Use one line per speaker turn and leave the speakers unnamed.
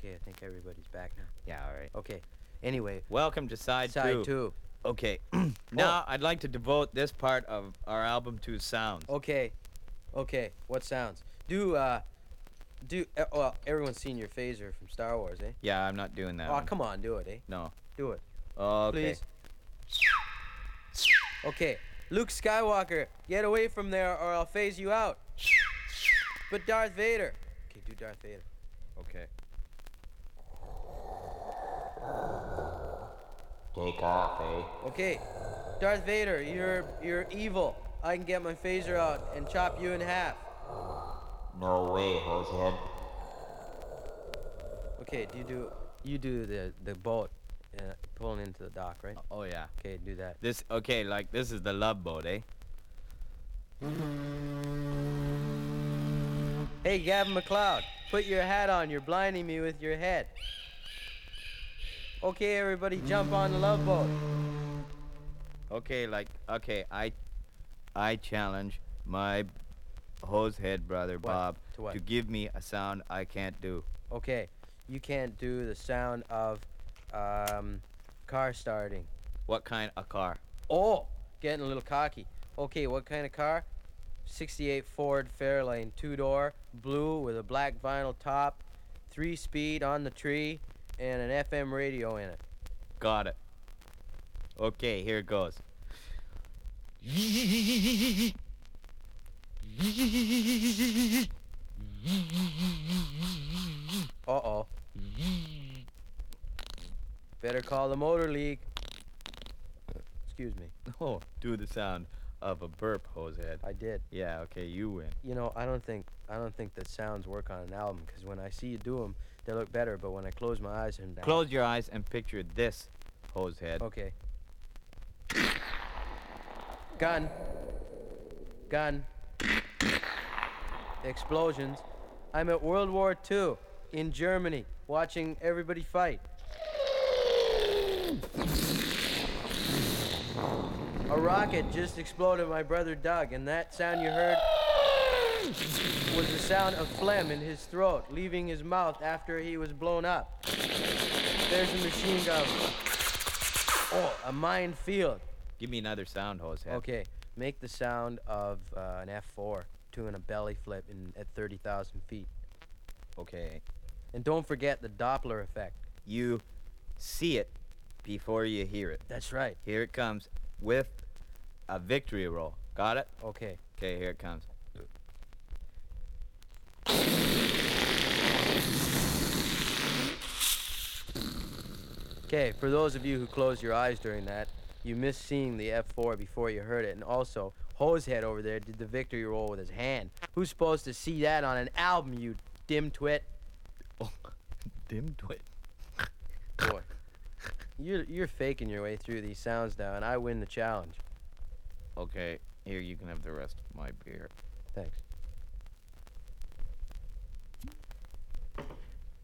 Okay, I think everybody's back now.
Yeah, all right.
Okay. Anyway,
Welcome to side
side two.
Okay. Now I'd like to devote this part of our album to sounds.
Okay. Okay. What sounds? Well, everyone's seen your phaser from Star Wars, eh?
Yeah, I'm not doing that
Oh,
one.
come on, do it, eh?
No.
Do it.
Okay.
Please. Okay. Luke Skywalker, get away from there or I'll phase you out. But Darth Vader. Okay, do Darth Vader.
Okay.
Take off, eh?
Okay. Darth Vader, you're evil. I can get my phaser out and chop you in half.
No way, hosehead.
Okay, you do the boat pulling into the dock, right?
Oh yeah.
Okay, do that.
This this is the love boat, eh?
Hey, Gavin McLeod, put your hat on. You're blinding me with your head. Okay, everybody, jump on the love boat.
Okay, I challenge my hosehead brother Bob
To what?
to give me a sound I can't do.
Okay, you can't do the sound of car starting.
What kind of car?
Oh, getting a little cocky. Okay, what kind of car? 68 Ford Fairlane, 2-door, blue with a black vinyl top, 3-speed on the tree, and an FM radio in it.
Got it. Okay, here it goes.
Uh-oh. Better call the Motor League. Excuse me.
Oh, do the sound of a burp, hosehead.
I did.
Yeah, okay, you win.
You know, I don't think that sounds work on an album, because when I see you do them, they look better, but when I close my eyes and
Close your eyes and picture this, hosehead.
Okay. Gun. Gun. Explosions. I'm at World War II in Germany, watching everybody fight. A rocket just exploded my brother Doug, and that sound you heard was the sound of phlegm in his throat, leaving his mouth after he was blown up. There's a machine gun. Oh, a minefield.
Give me another sound, hosehead.
Okay, make the sound of an F4 doing a belly flip at 30,000 feet.
Okay.
And don't forget the Doppler effect.
You see it before you hear it.
That's right.
Here it comes with a victory roll. Got it?
Okay.
Okay, here it comes.
Okay, for those of you who closed your eyes during that, you missed seeing the F4 before you heard it. And also, Hosehead over there did the victory roll with his hand. Who's supposed to see that on an album, you dim twit?
Oh, dim twit.
Boy, you're faking your way through these sounds now, and I win the challenge.
Okay, here you can have the rest of my beer.
Thanks.